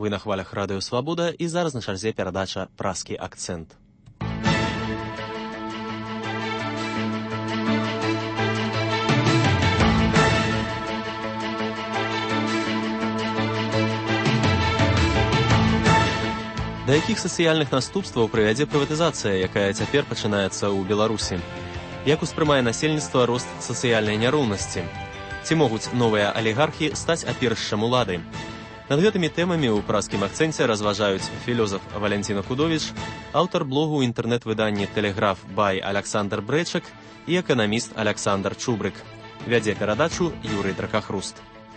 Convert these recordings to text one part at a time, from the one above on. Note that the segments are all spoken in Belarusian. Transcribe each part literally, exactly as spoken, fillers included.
Вы на хвалях Радыё Свабода і зараз на чарзе перадача «Празкі акцэнт». Да якіх сацыяльных наступстваў прывядзе прыватызацыя, якая цяпер пачынаецца ў Беларусі? Як успрымае насельніцтва рост сацыяльнай няроўнасці? Ці могуць новыя алігархі стаць апірышчам улады? Над гэтымі тэмамі ў празкім акцэнце разважаюць філёзаф Валянціна Худовіч, аўтар блогу ў інтэрнэт-выданні «Тэлеграф» бай Аляксандр Брэчак і эканаміст Аляксандр Чубрык. Вядзе перадачу Юрый Дракахруст.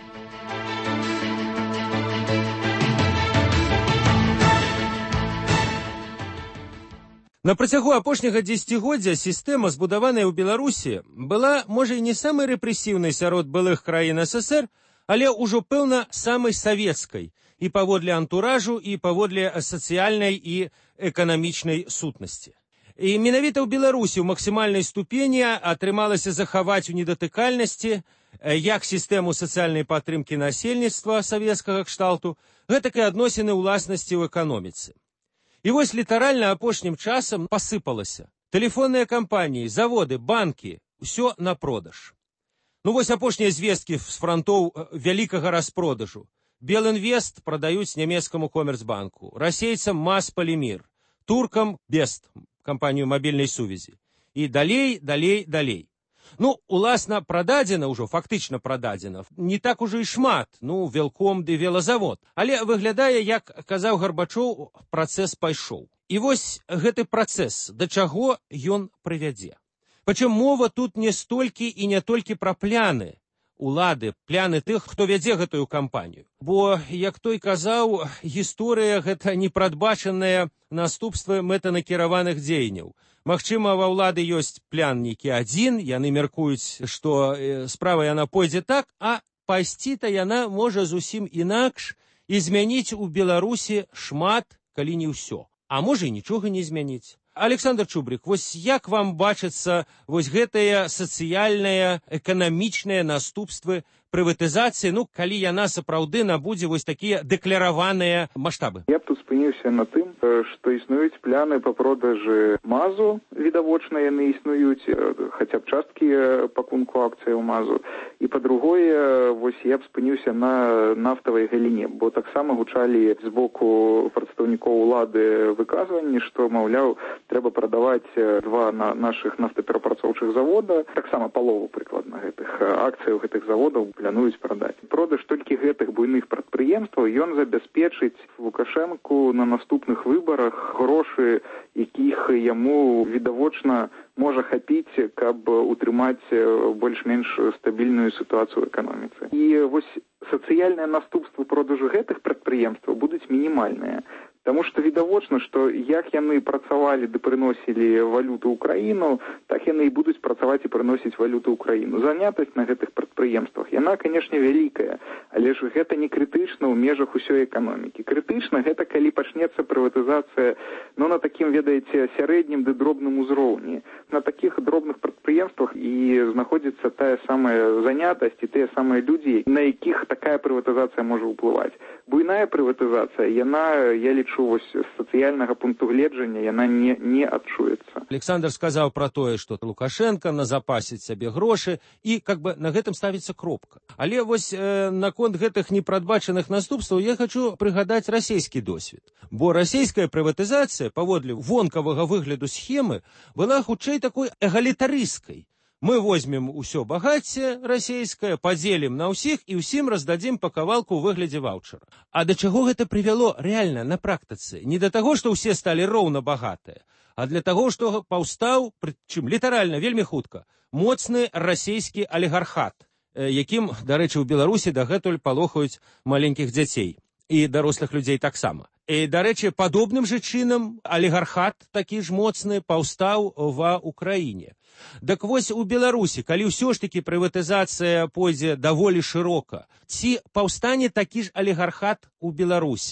На працягу апошняга дзесяцігоддзя сістэма, збудаваная ў Беларусі, была, можа, і не самай рэпрэсіўнай сярод былых краін эс эс ер, але ўжо, пэўна, самай савецкай і паводле антуражу, і паводле сацыяльнай і эканамічнай сутнасці. І менавіта ў Беларусі ў максімальнай ступені атрымалася захаваць у недатыкальнасці як сістэму сацыяльнай падтрымкі насельніцтва савецкага кшталту, гэтак і адносіны ўласнасці ў эканоміцы. І вось літаральна апошнім часам пасыпалася. Тэлефонныя кампаніі, заводы, банкі, усё на продаж. Ну вось апошнія звесткі з франтоў вялікага распродажу. Белінвест прадаюць нямецкаму комерцбанку, расейцам Масполимир, туркам Бест, кампанію мабільнай сувязі. І далей, далей, далей. Ну, уласна, прададзена ўжо, фактычна прададзена. Не так ужо і шмат, ну, велком ды велазавод. Але выглядае, як казаў Гарбачоў, працэс пайшоў. І вось гэты працэс, да чаго ён прывядзе. Прычым мова тут не столькі і не толькі пра пляны улады, пляны тых, хто вядзе гэтую кампанію. Бо, як той казаў, гісторыя — гэта непрадбачаныя наступствы мэтанакіраваных дзеянняў. Магчыма, ва ўлады ёсць план нейкі адзін, яны мяркуюць, што справа яна пойдзе так, а пайсці-то яна можа зусім інакш і змяніць у Беларусі шмат, калі не ўсё. А можа і нічога не змяніць. Александр Чубрык, вось як вам бачацца вось гэтыя сацыяльныя, эканамічныя наступствы прыватызацыі, ну, калі яна сапраўды набудзе вось такія дэклараваныя маштабы? Я б тут спыніўся на тым, што існуюць пляны па продажы мазу, відавочна яны існуюць, хаця б часткі пакунку акцыяў мазу. І па-другое, вось я б спыніўся на нафтавай галіне, бо таксама гучалі з боку прадстаўнікоў улады выказванні, што, маўляў, трэба прадаваць два на нашых нафтаперапрацоўчых завода, таксама палову прыкладна гэтых акцыяў гэтых заводаў плануюць прадаць. Продаж толькі гэтых буйных прадпрыемстваў ён забяспечыць Лукашэнку на наступных выбарах грошы, якіх яму відавочна можа хапіць, каб утрымаць больш-менш стабільную сітуацыю ў эканоміцы. І вось сацыяльныя наступствы продажу гэтых прадпрыемстваў будуць мінімальныя. Таму што відавочна, што як яны працавалі ды прыносілі валюту ў краіну, так яны і будуць працаваць і прыносіць валюту ў краіну. Занятасць на гэтых прадпрыемствах, яна, канешне, вялікая, але ж гэта не крытычна ў межах усёй эканомікі. Крытычна гэта калі пачнецца прыватызацыя, ну, на такім, ведаеце, сярэднім ды дробным узроўні. На такіх дробных прадпрыемствах і знаходзіцца тая самая занятасць і тыя самыя людзі, на якіх такая прыватызацыя можа ўплываць. Буйная прыватызацыя, яна, я лічу, вось з сацыяльнага пункту гледжання, яна не, не адчуецца. Александр сказаў пра тое, што Лукашенко назапасіць сабе грошы і, как бы, на гэтым ставіцца кропка. Але вось э, наконт гэтых непрадбачаных наступстваў я хочу прыгадаць расійскі досвед. Бо расійская прыватызацыя, паводле вонкавага выгляду схемы, была хутчэй такой эгалітарысткай. Мы возьмем усё багацце расійскае, падзелім на ўсіх і ўсім раздадзім па кавалку ў выглядзе ваўчара. А да чаго гэта прывяло рэальна на практыцы? Не да таго, што ўсе сталі роўна багатыя, а для таго, што паўстаў, прычым літаральна вельмі хутка, моцны расійскі алігархат, якім, дарэчы, у Беларусі дагэтуль палохаюць маленькіх дзяцей і дарослых людзей таксама. І, дарэчы, падобным жа чынам алігархат такі ж моцны паўстаў ва Украіне. Дак вось у Беларусі, калі ўсё ж такі прыватызацыя пойдзе даволі шырока, ці паўстане такі ж алігархат у Беларусі?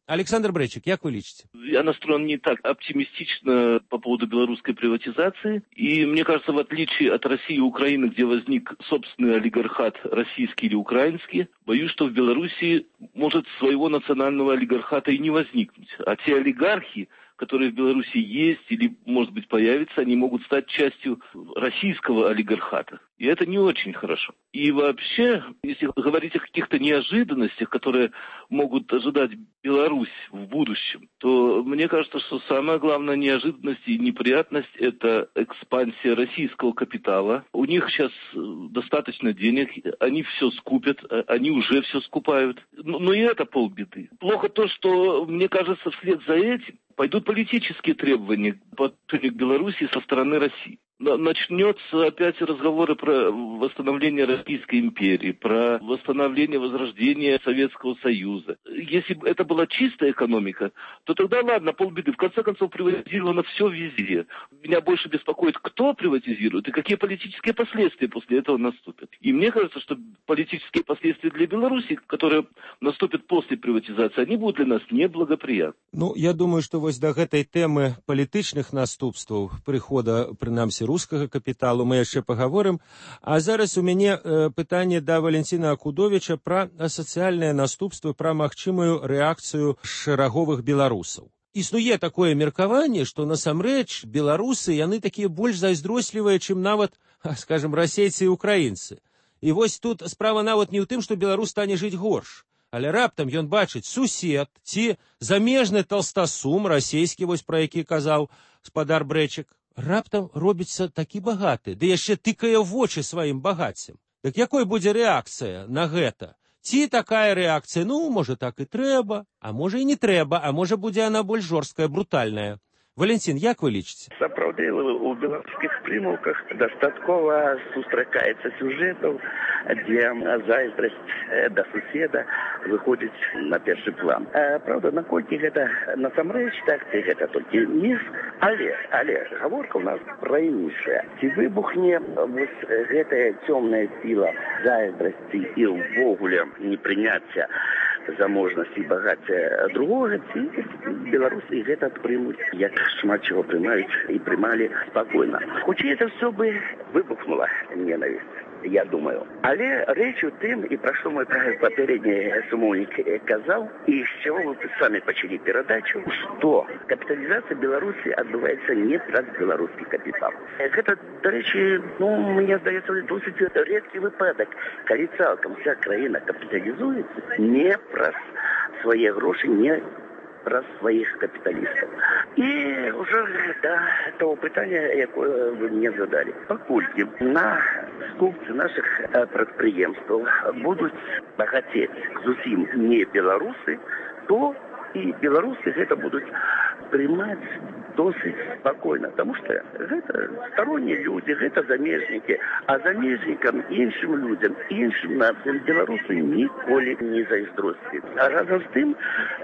Александр Брэчик, как вы лечите? Я настроен не так оптимистично по поводу белорусской приватизации. И мне кажется, в отличие от России и Украины, где возник собственный олигархат российский или украинский, боюсь, что в Белоруссии может своего национального олигархата и не возникнуть. А те олигархи, которые в Беларуси есть или, может быть, появятся, они могут стать частью российского олигархата. И это не очень хорошо. И вообще, если говорить о каких-то неожиданностях, которые могут ожидать Беларусь в будущем, то мне кажется, что самая главная неожиданность и неприятность – это экспансия российского капитала. У них сейчас достаточно денег, они все скупят, они уже все скупают. Но и это полбеды. Плохо то, что, мне кажется, вслед за этим пойдут политические требования по отношению к Беларуси со стороны России. Начнется опять разговоры про восстановление Российской империи, про восстановление, возрождение Советского Союза. Если бы это была чистая экономика, то тогда ладно, полбеды. В конце концов, приватизировано все везде. Меня больше беспокоит, кто приватизирует и какие политические последствия после этого наступят. И мне кажется, что политические последствия для Беларуси, которые наступят после приватизации, они будут для нас неблагоприятны. Ну, я думаю, что вот до этой темы политичных наступстваў прихода, принамсі, рускага капіталу мы яшчэ паговорым. А зараз у мяне э, пытанне да Валентина Акудовича пра сацыяльныя наступствы, пра магчымую рэакцыю шэраговых беларусаў. Існуе такое меркаванне, што насамрэч беларусы, яны такія больш зайздрослівыя, чым нават, скажем, расейцы і украінцы. І вось тут справа нават не ў тым, што беларус стане жыць горш. Але раптам ён бачыць сусед ці замежны толстасум расійскі, вось пра які казаў спадар Брэчик, раптам робіцца такі багаты, ды яшчэ тыкае ў вочы сваім багаццям. Так якой будзе рэакцыя на гэта? Ці такая рэакцыя, ну, можа, так і трэба, а можа і не трэба, а можа будзе яна больш жорсткая, брутальная. Валентин, як вы лічыце? Сапраўды, у беларускіх прымаўках дастаткова сустракаецца сюжэтаў, дзе зайздрасць да суседа выходзіць на першы план. А, правда, наколькі гэта насамрэч так, ці гэта толькі міф, але, але гаворка ў нас пра іншае. Ці выбухне вось гэтая цёмная сіла зайздрасці і ўвогуле непрыняцця заможнасці і багацця другога, ці беларусы гэта прымуць, як шмат чего прымаюць і прымалі спакойна. Хутчэй это все бы выбухнула ненависть, я думаю. Але рэч у тым, і пра што мой папярэдні сумоўнік казаў, і з чаго вы самі пачалі перадачу, што капіталізацыя Беларусі адбываецца не праз беларускі капітал. Гэта, дарэчы, ну, мне здаецца, досыць рэдкі выпадак, калі цалкам вся краіна капіталізуецца не праз свае грошы, не праз сваіх капіталістаў. І ўжо да того пытання, якое вы мне задалі. Паколькі на скупцы нашых прадпрыемстваў будуць багацець зусім не беларусы, то і беларусы гэта будуць прымаць досыць спакойна, таму што гэта стороннія людзі, гэта замежнікі, а замежнікам, іншым людзям, іншым нацыям беларусы ніколі не зайздросцілі. А разам з тым,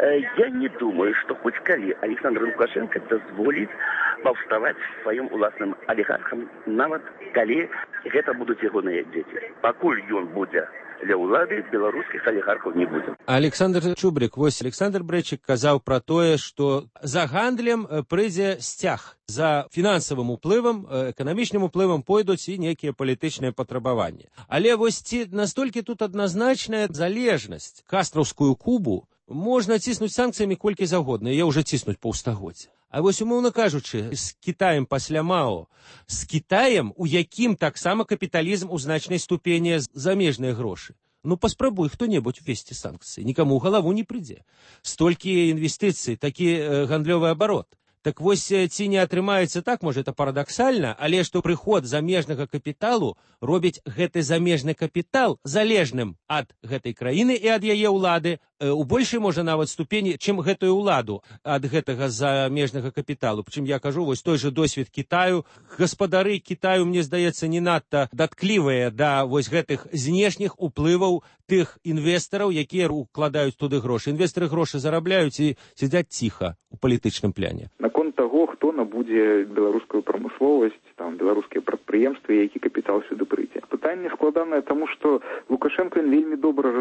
я не думаю, што хоць калі Александр Лукашенко дазволіць паўставаць сваім уласным алігархам, нават калі гэта будуць ягоныя дзеці. Пакуль ён будзе для ўлады, беларускіх алігархаў не будзе. Александр Чубрик, вось Александр Брэчик казаў пра тое, што за гандлем прыйдзе сцяг, за фінансавым уплывам, эканамічным уплывам пойдуць і нейкія палітычныя патрабаванні. Але вось ці настолькі тут адназначная залежнасць. Кастраўскую Кубу можна ціснуць санкцыямі колькі заўгодна, яе ўжо ціснуць паўстагоддзя. А вось, умоўна кажучы, з Кітаем пасля Мао, з Кітаем, у якім таксама капіталізм у значнай ступені замежныя грошы. Ну, паспрабуй хто-небудзь увесці санкцыі, нікаму ў галаву не прыйдзе. Столькі інвестыцый, такі э, гандлёвы абарот. Так вось, ці не атрымаецца так, можа, это парадаксальна, але што прыход замежнага капіталу робіць гэты замежны капітал залежным ад гэтай краіны і ад яе ўлады, у большай, можа, нават ступені, чым гэтую ўладу ад гэтага замежнага капіталу. Прычым я кажу, вось той жа досвед Кітаю. Гаспадары Кітаю, мне здаецца, не надта датклівыя да вось гэтых знешніх уплываў тых інвестараў, якія укладаюць туды грошы. Інвестары грошы зарабляюць і сядзяць ціха у палітычным пляне. Наконт таго, хто набудзе беларускую прамысловасць, там беларускія прадпрыемствы, які капітал сюды прыйдзе. Пытанне складанае, таму што Лукашенко вельмі добра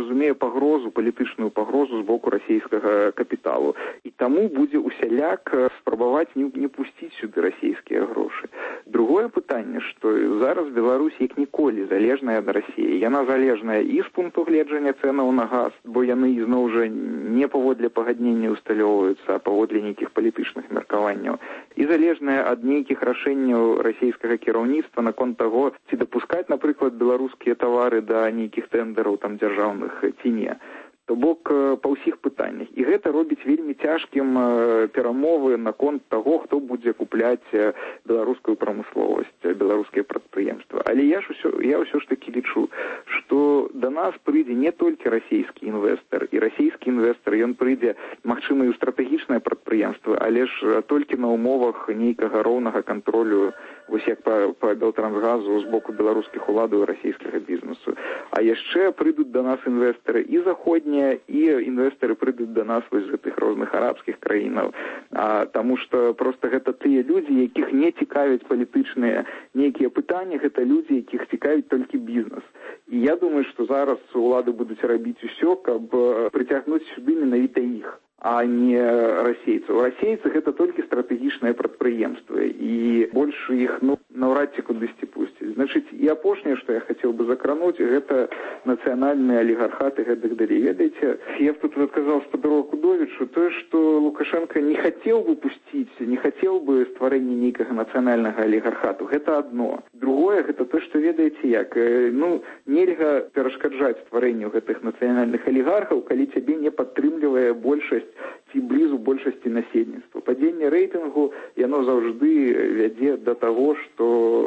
разумее пагрозу, палітычную пагрозу з боку расійскага капіталу. І таму будзе усяляк спрабаваць не, не пусціць сюды расійскія грошы. Другое пытанне, што зараз Беларусь як ніколі залежная ад Расіі. Яна залежная і з пункту гледжання цэнаў на газ, бо яны ізноў жа не паводле пагаднення усталёўваюцца, а паводле нейкіх палітычных меркаванняў. І залежная ад нейкіх рашэнняў расійскага кіраўніцтва наконт таго, ці дапускаць, напрыклад, беларускія тавары да нейкіх тэндераў там дзяржаўных ці не. То бок па ўсіх пытаннях. І гэта робіць вельмі цяжкім перамовы наконт таго, хто будзе купляць беларускую прамысловасць, беларускія прадпрыемствы. Але я ж усё, я ўсё ж такі лічу, што да нас прыйдзе не толькі расійскі інвестар, і расійскі інвестар, ён прыйдзе, магчыма, і ў стратэгічнае прадпрыемства, але ж толькі на умовах нейкага роўнага кантролю, вось як па, па Белтрансгазу з боку беларускіх уладаў і расійскага бізнесу. А яшчэ прыйдуць да нас інвестары і заходнія, і інвестары прыйдуць да нас вось з гэтых розных арабскіх краінаў, а, таму што проста гэта тыя людзі, якіх не цікавяць палітычныя нейкія пытанні, гэта людзі, якіх цікавіць толькі бізнес. І я думаю, што зараз улады будуць рабіць усё, каб прыцягнуць сюды менавіта іх, а не расейцаў. Расейцы гэта толькі стратэгічныя прадпрыемствы, і больш іх, ну, наўрад ці кудысьці пусціць. Значыць, і апошняе, што я хацеў бы закрануць, гэта нацыянальныя алігархаты гэтых далей. Ведаеце, я б тут адказаў спадару Кудовічу, тое, што Лукашенко не хацеў бы пусціць, не хацеў бы стварэння нейкага нацыянальнага алігархату. Гэта адно. Другое, гэта то, што ведаеце як. Ну, нельга перашкаджаць стварэнню гэтых нацыянальных алігархаў, калі цябе не падтрымлівае большасць ці блізу большасці насельніцтва. Падзенне рэйтынгу, яно заўжды вядзе да таго, што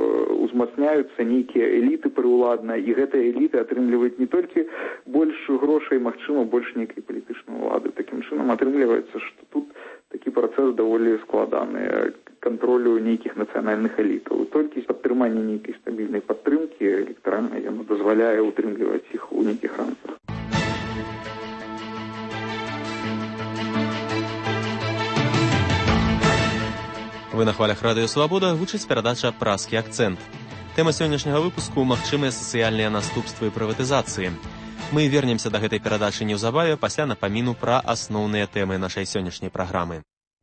узмацняюцца нейкія эліты прыўладныя, і гэтыя эліты атрымліваюць не толькі больш грошай, магчыма, больш нейкай палітычнай улады. Такім чынам атрымліваецца, што тут такі працэс даволі складаны кантролю нейкіх нацыянальных элітаў. Толькі падтрыманне нейкай стабільнай падтрымкі электаральнай яно дазваляе утрымліваць іх у нейкіх рамках. Вы на хвалях Радыё Свабода, гучыць перадача «Празкі акцэнт». Тэма сённяшняга выпуску – магчымыя сацыяльныя наступствы прыватызацыі. Мы вернемся да гэтай перадачы неўзабаве пасля напаміну пра асноўныя тэмы нашай сённяшняй праграмы.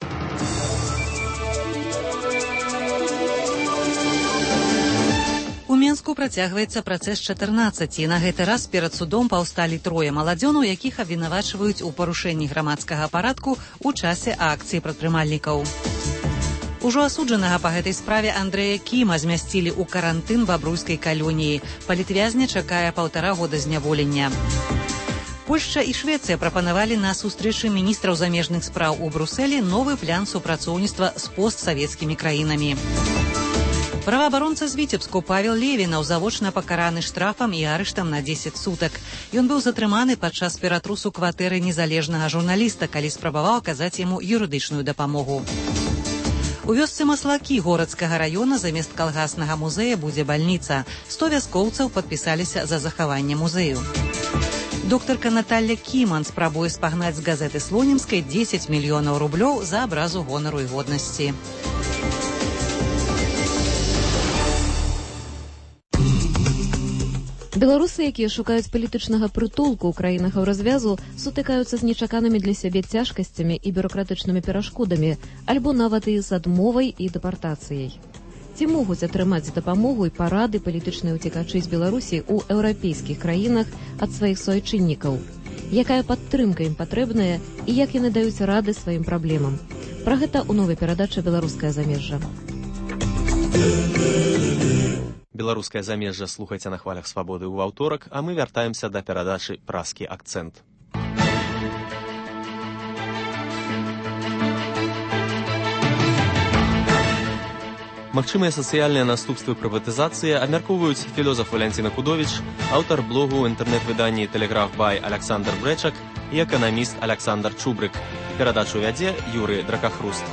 У Менску працягваецца працэс чатырнаццаці. На гэты раз перад судом паўсталі трое маладзёнаў, якіх абвінавачваюць у парушэнні грамадскага парадку ў часе акцыі прадпрымальнікаў. Ужо асуджанага па гэтай справе Андрэя Кіма змясцілі ў карантын бабруйскай калоніі. Палітвязня чакае паўтара года зняволення. Польшча і Швецыя прапанавалі на сустрэчы міністраў замежных спраў у Брусэлі новы план супрацоўніцтва з постсавецкімі краінамі. Праваабаронца з Віцебску Павел Левінаў завочна пакараны штрафам і арыштам на дзесяць сутак. Ён быў затрыманы падчас ператрусу кватэры незалежнага журналіста, калі спрабаваў аказаць яму юрыдычную дапамогу. У вёсцы Маслакі горадскага раёна замест калгаснага музея будзе бальніца. сто вяскоўцаў падпісаліся за захаванне музею. Доктарка Наталля Кіман спрабуе спагнаць з газеты Слонімскай дзесяць мільёнаў рублёў за абразу гонару і годнасці. Беларусы, якія шукаюць палітычнага прытулку ў краінах развязу, сутыкаюцца з нечаканымі для сябе цяжкасцямі і бюрократычнымі перашкодамі, альбо нават і з адмовай і дэпартацыяй. Ці могуць атрымаць дапамогу і парады палітычныя ўцекачы з Беларусі ў еўрапейскіх краінах ад сваіх суайчыннікаў? Якая падтрымка ім патрэбная і як яны даюць рады сваім праблемам? Пра гэта ў новай перадачы «Беларускае замежжа». Беларускае замежжа слухайце на хвалях Свабоды ў аўторак, а мы вяртаемся да перадачы «Празкі акцэнт». Магчымыя сацыяльныя наступствы прыватызацыі абмяркоўваюць філозаф Валянціна Кудовіч, аўтар блогу ў інтэрнэт-выданні «Тэлеграф Бай» Аляксандр Брэчак і эканаміст Аляксандр Чубрык. Перадачу вядзе Юрый Дракахруст.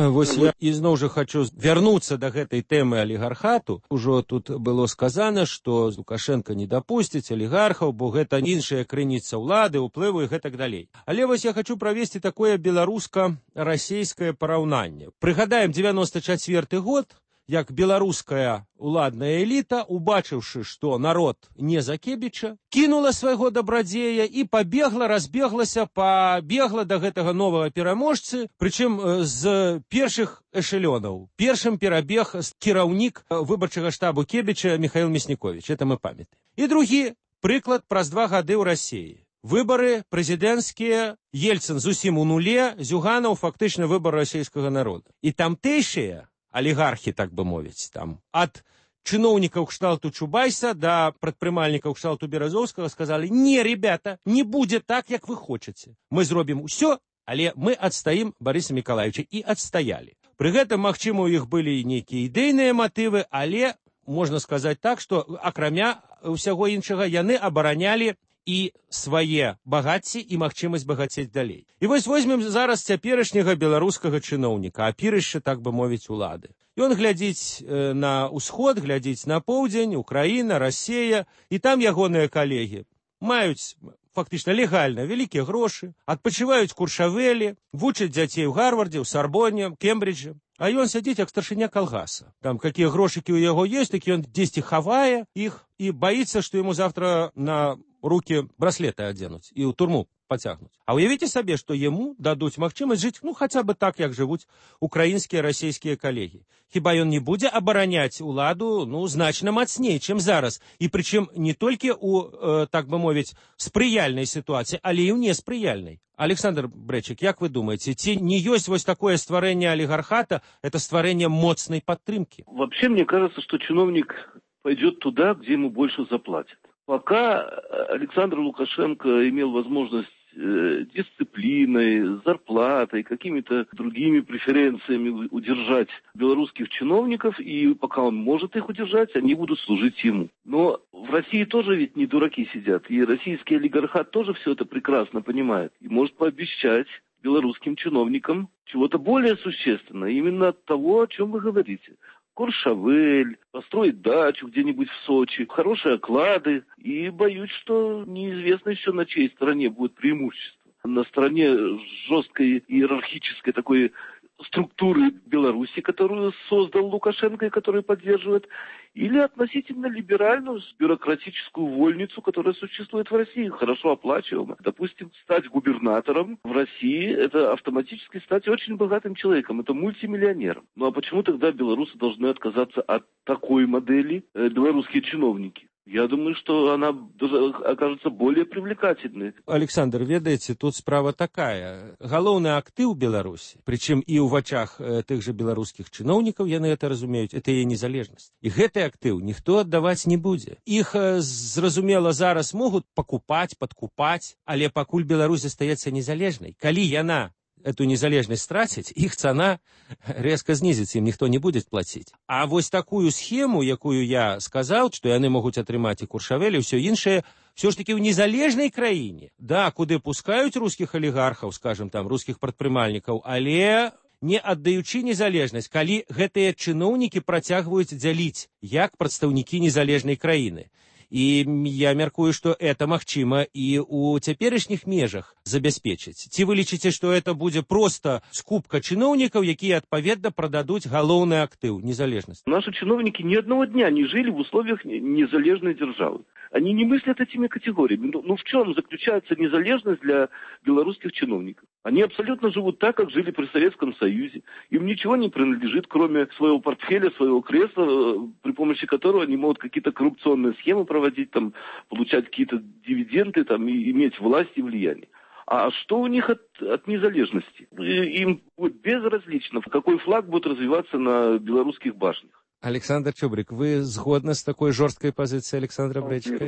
Вось я ізноў жа хочу вярнуцца да гэтай тэмы алігархату. Ужо тут было сказано, што Лукашенко не дапусціць алігархаў, бо гэта іншая крыніца ўлады, уплыву і гэтак далей. Але вось я хочу правесці такое беларуска-расейскае параўнанне. Прыгадаем дзевяносто чацвёрты год, як беларуская уладная эліта, убачыўшы, што народ не за Кебіча, кінула свайго дабрадзея і пабегла, разбеглася, пабегла да гэтага новага пераможцы, прычым з першых эшелёнаў. Першым перабег кіраўнік выбарчага штабу Кебіча Михаил Мяснікович, это мы памятаем. І другі прыклад праз два гады ў Расіі. Выбары прэзідэнцкія, Ельцын зусім у нуле, Зюганаў фактычна выбар расійскага народа. І тамтэйшыя алігархі, так бы мовіць, там, ад чыноўнікаў кшталту Чубайса да прадпрымальнікаў кшталту Беразоўскага сказалі: не, ребята, не будзе так, як вы хочаце. Мы зробім усё, але мы адстаім Барыса Мікалаевича. І адстаялі. Пры гэтым, магчыма, у іх былі нейкія ідэйныя матывы, але можна сказаць так, што акрамя ўсяго іншага яны абаранялі і свае багацці і магчымасць багацець далей. І вось возьмем зараз цяперашняга беларускага чыноўніка, апірышча, так бы мовіць, улады. Ён глядзіць э, на ўсход, глядзіць на поўдзень, Украіна, Расія, і там ягоныя калегі маюць фактычна легальна вялікія грошы, адпачываюць Куршавелі, вучаць дзяцей у Гарвардзе, у Сарбоне, Кембриджы. А ён сядзіць як старшыня калгаса. Там какія грошыкі ў яго ёсць, такі ён дзесьці хавае іх і баіцца, што яму завтра на руки браслеты адзенуць і ў турму пацягнуць. А уявіце сабе, што яму дадуць магчымасць жыць, ну, хаця бы так, як жывуць украінскія, расійскія калегі. Хіба ён не будзе абараняць уладу, ну, значна мацней, чым зараз. І прычым не толькі ў, э, так бы мовіць, спрыяльнай сітуацыі, але і ў неспрыяльнай. Александр Брэчык, як вы думаете, ці не ёсць вось такое стварэнне алігархата, это стварэнне моцнай падтрымкі? Вообще, мне кажется, что чиновник пойдет туда, где ему больше заплатят. Пока Александр Лукашенко имел возможность э, дисциплиной, зарплатой, какими-то другими преференциями удержать белорусских чиновников, и пока он может их удержать, они будут служить ему. Но в России тоже ведь не дураки сидят, и российский олигархат тоже все это прекрасно понимает и может пообещать белорусским чиновникам чего-то более существенного, именно от того, о чем вы говорите. Куршавель, построить дачу где-нибудь в Сочи, хорошие оклады. И боюсь, что неизвестно еще, на чьей стороне будет преимущество. На стороне жесткой иерархической такой структуры Беларуси, которую создал Лукашенко и которую поддерживает, или относительно либеральную бюрократическую вольницу, которая существует в России, хорошо оплачиваемая. Допустим, стать губернатором в России – это автоматически стать очень богатым человеком, это мультимиллионером. Ну а почему тогда белорусы должны отказаться от такой модели, э, белорусские чиновники? Я думаю, что она окажется более привлекательной. Александр, ведаеце, тут справа такая. Галоўны актыў Беларусі, прычым і ў вачах э, тых жа беларускіх чыноўнікаў, яны это разумеюць, это яе незалежнасць. І гэты актыў ніхто аддаваць не будзе. Іх, э, зразумела, зараз могуць пакупаць, падкупаць, але пакуль Беларусь застаецца незалежнай. Калі яна эту незалежнасць страціць, іх цана резко знізіцца, ім ніхто не будзе плаціць. А вось такую схему, якую я сказаў, што яны могуць атрымаць і Куршавель, і ўсё іншае, все ж таки ў незалежнай краіне, да, куды пускаюць рускіх алігархаў, скажем, там, рускіх прадпрымальнікаў, але не аддаючы незалежнасць, калі гэтыя чыноўнікі працягваюць дзяліць як прадстаўнікі незалежнай краіны. І я мяркую, што это магчыма і ў цяперашніх межах забяспечыць. Ці вы лічыце, што это будзе проста скупка чыноўнікаў, якія адпаведна прададуць галоўны актыў незалежнасць? Наши чиновники ни одного дня не жили в условиях незалежной державы. Они не мыслят этими категориями. Ну, ну в чем заключается незалежность для белорусских чиновников? Они абсолютно живут так, как жили при Советском Союзе. Им ничего не принадлежит, кроме своего портфеля, своего кресла, при помощи которого они могут какие-то коррупционные схемы проводить, там, получать какие-то дивиденды, там, и иметь власть и влияние. А что у них от, от незалежности? Им будет безразлично, какой флаг будет развиваться на белорусских башнях. Александр Чубрик, вы згодны з такой жорсткай пазіцыяй Александра Брэчыка?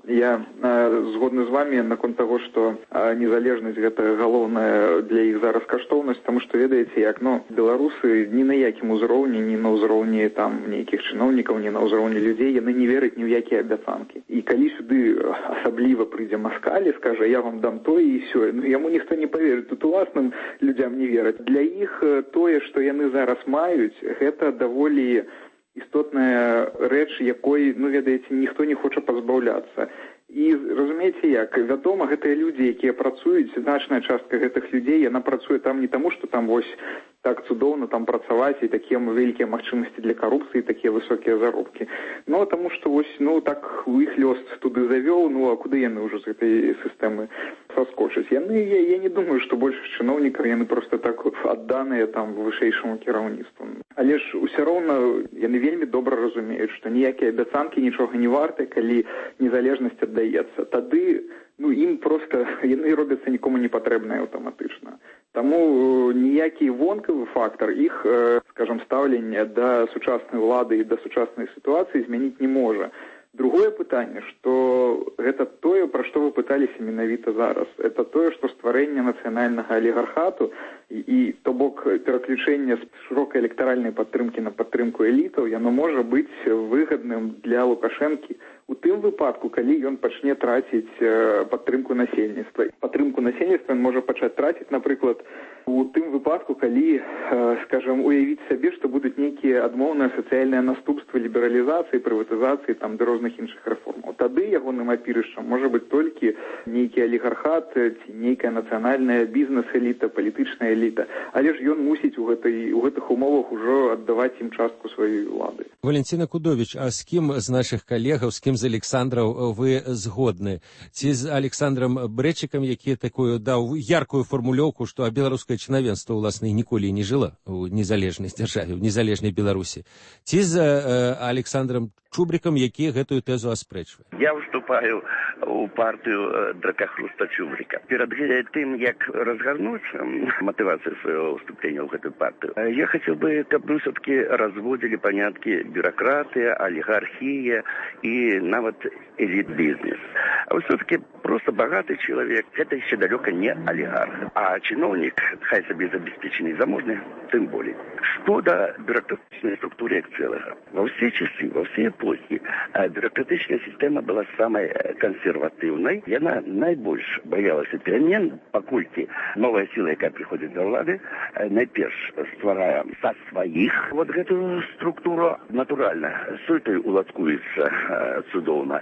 Я э, згодны з вами наконт таго, што э, незалежнасць гэта галоўная для іх зараз каштоўнасць, таму што ведаеце як, ну, беларусы ні на якім узроўні, ні на ўзроўні там нейкіх чыноўнікаў, ні на ўзроўні людзей, яны не вераць ні ў якія абяцанкі. І калі сюды асабліва прыйдзе маскаль і скажа, я вам дам тое і сёе, ну яму ніхто не паверыць, тут уласным людзям не вераць. Для іх тое, што яны зараз маюць, гэта даволі істотная рэч, якой, ну, ведаеце, ніхто не хоча пазбаўляцца. І, разумееце як, вядома, гэтыя людзі, якія працуюць, значная частка гэтых людзей, яна працуе там не таму, што там вось так цудоўна там працаваць і такія вялікія магчымасці для карупцыі, такія высокія заробкі. Ну, таму што вось, ну, так у іх лёс туды завёў, ну, а куды яны ўжо з гэтай сістэмы саскочаць? Яны, я, я не думаю, што большасць чыноўнікаў, яны проста так адданыя там вышэйшаму кіраўніцтву. Але ж усё роўна яны вельмі добра разумеюць, што ніякія абяцанкі нічога не варты, калі незалежнасць аддаецца. Тады, ну, ім проста, яны робяцца нікому не патрэбныя аўтаматычна. Таму ніякі вонкавы фактар іх, скажам, стаўлення да сучаснай улады і да сучаснай сітуацыі змяніць не можа. Другое пытанне, што гэта тое, пра што вы пыталіся менавіта зараз. Это тое, што стварэнне нацыянальнага алігархату і, і то бок пераключэнне з шырокай электаральнай падтрымкі на падтрымку элітаў, яно можа быць выгадным для Лукашэнкі у тым выпадку, калі ён пачне траціць падтрымку насельніцтва. Падтрымку насельніцтва ён можа пачаць траціць, напрыклад, у тым выпадку, калі, скажам, уявіць сабе, што будуць нейкія адмоўныя сацыяльныя наступствы лібералізацыі, прыватызацыі, там, ды розных іншых рэформаў. Тады ягоным апірышчам можа быць толькі нейкі алігархат ці нейкая нацыянальная бізнес-эліта, палітычная эліта. Але ж ён мусіць у, гэтай, у гэтых умовах ужо аддаваць ім частку сваёй улады. Валентина Кудович, а з кім з нашых калегаў, з кім з Александраў вы згодны? Ці з Александром Брэчыкам, які такую даў яркую фармулёўку, што беларускае чынавенства, уласна, ніколі не жыла у незалежнай дзяржаве, у незалежнай Беларусі? Ці з э, Александром Чубрикам, які гэтую тэзу аспрэчвае? Я вступаю у партыю Дракахруста Чубрика. Перад тым, як разгарнуць матывацыю свайго ўступлення ў гэтую партыю, я хацеў бы, каб мы все-таки разводзілі паняткі бюрократыя, алігархія і нават эліт-бізнес. А все-таки просто багаты чалавек, гэта яшчэ далёка не алігарх. А чыноўнік, хай сабе забеспечены і заможны, тым болей. Што да бюрократычнай структуры як цэлага? Во все часы, во все эпохи бюрократычная сістэма была самай консерватыўнай. Яна найбольш баялася перамен, паколькі новая сіла, якая прыходзіць да ўлады, найперш стварае са сваіх вот гэтую структуру, натуральна, сойтай уладкуецца цудоўна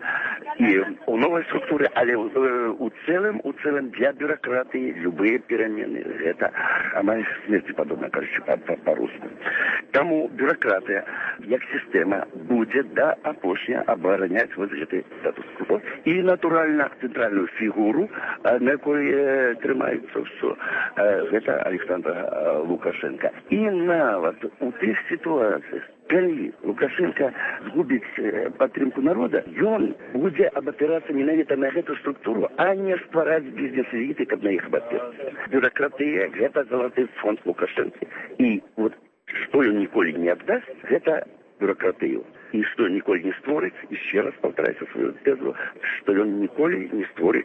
і у новай структуры, але у цэлым, у цэлым для бюрократыі любыя перамены, гэта амаль смерці падобна, кажучы, па-руску. Таму бюрократыя як сістэма будзе да апошняга абараняць вот гэты статус-кво. І, натуральна, цэнтральную фігуру, на якой трымаецца ўсё, гэта Александр Лукашенко. І нават у тых сітуацыях, калі Лукашенко згубіць падтрымку народа, ён будзе абапірацца менавіта на гэту структуру, а не ствараць бізнес-эліты, каб на іх абапірацца. Бюрократыя – гэта залаты фонд Лукашенко. І вот што ён ніколі не аддасць, гэта бюрократыю. І што ніколі не створыць, яшчэ раз паўтараюся сваю тэзу, што ён ніколі не створыць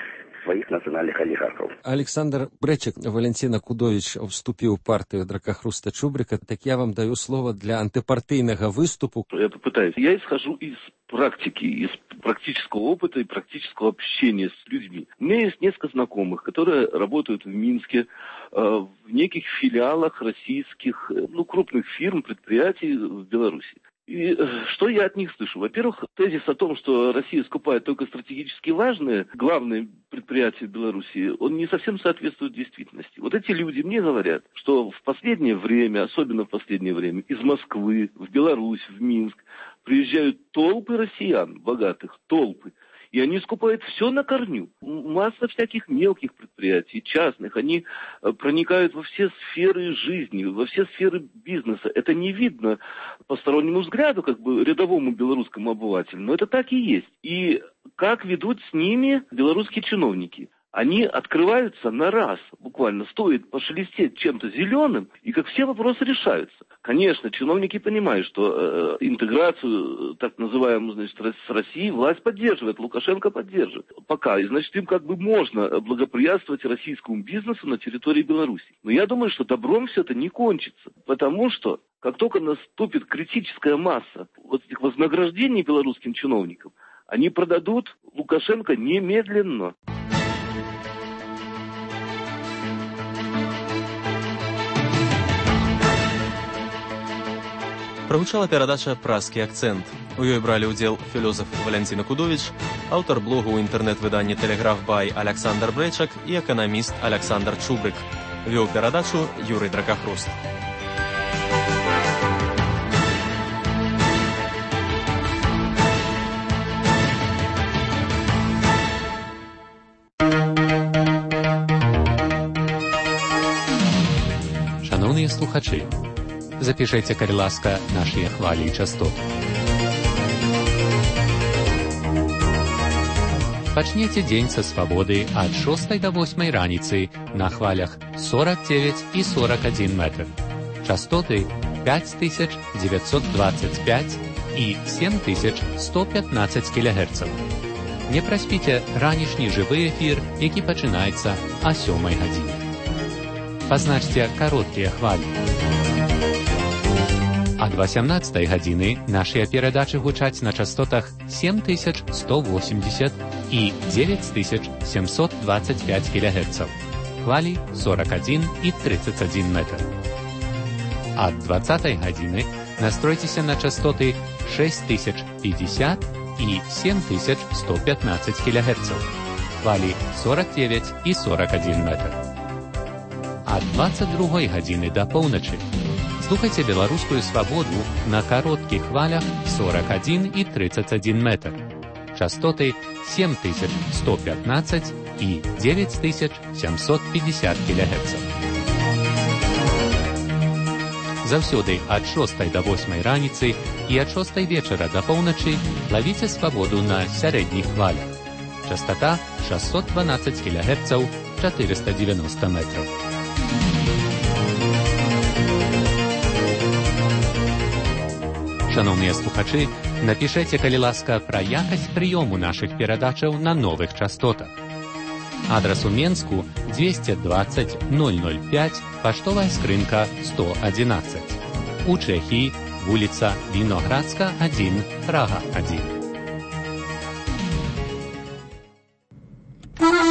сваіх нацыянальных алігархаў. Александр Брэчык, Валентина Кудович вступіў у партыю Дракахруста Чубрика. Так я вам даю слово для антипартийного выступу. Я попытаюсь. Я исхожу из практики, из практического опыта и практического общения с людьми. У меня есть несколько знакомых, которые работают в Минске, в неких филиалах российских, ну, крупных фирм, предприятий в Беларуси. И что я от них слышу? Во-первых, тезис о том, что Россия скупает только стратегически важные, главные предприятия Беларуси, он не совсем соответствует действительности. Вот эти люди мне говорят, что в последнее время, особенно в последнее время, из Москвы в Беларусь, в Минск, приезжают толпы россиян, богатых, толпы. И они скупают все на корню. Масса всяких мелких предприятий, частных. Они проникают во все сферы жизни, во все сферы бизнеса. Это не видно постороннему взгляду, как бы рядовому белорусскому обывателю, но это так и есть. И как ведут с ними белорусские чиновники? Они открываются на раз, буквально стоит пошелестеть чем-то зеленым, и как все вопросы решаются. Конечно, чиновники понимают, что э, интеграцию, так называемую, значит, с Россией власть поддерживает, Лукашенко поддерживает. Пока. И, значит, им как бы можно благоприятствовать российскому бизнесу на территории Беларуси. Но я думаю, что добром все это не кончится. Потому что, как только наступит критическая масса вот этих вознаграждений белорусским чиновникам, они продадут Лукашенко немедленно. Прагучала перадача «Празкі акцэнт». У ёй бралі ўдзел філёзаф Валянціна Кудовіч, аўтар блогу ў інтэрнэт-выданні «Тэлеграф Бай» Аляксандр Брэчак і эканаміст Аляксандр Чубрык. Вёў перадачу Юрый Дракахрост. Шановныя слухачы, запішайце, калі ласка, нашыя хвалі і частоты. Пачнеце дзень са свабоды ад шостай да восьмай раніцы на хвалях сорок девять і сорок один метр. Частоты пять тысяч девятьсот двадцать пять і семь тысяч сто пятнадцать кілогерцаў. Не праспіце ранішні жывы эфір, які пачынаецца а сёмай гадзіне. Пазначце кароткія хвалі. Ад восемнадцатай гадзіны нашыя перадачы гучаць на частотах семь тысяч сто восемьдесят і девять тысяч семьсот двадцать пять кілогерцаў. Хвалі сорок один і тридцать один метр. Ад двадцатай гадзіны настройцеся на частоты шесть тысяч пятьдесят і семь тысяч сто пятнадцать кілогерцаў. Хвалі сорок девять і сорок один метр. Ад двадцать другой гадзіны да поўначы слухайце беларускую свабоду на кароткіх хвалях сорок один і тридцать один метр. Частоты семь тысяч сто пятнадцать і девять тысяч семьсот пятьдесят кілогерцаў. Заўсёды ад шостай да восьмай раніцы і ад шостай вечара да поўначы лавіце свабоду на сярэдніх хвалях. Частота шестьсот двенадцать кілогерцаў, четыреста девяносто метров. Шановныя слухачы, напішайце, калі ласка, пра якасць прыёму нашых перадачаў на новых частотах. Адрас у Менску двести двадцать ноль ноль пять, паштовая скрынка сто одиннадцать. У Чэхіі вуліца Віноградска один, Прага один.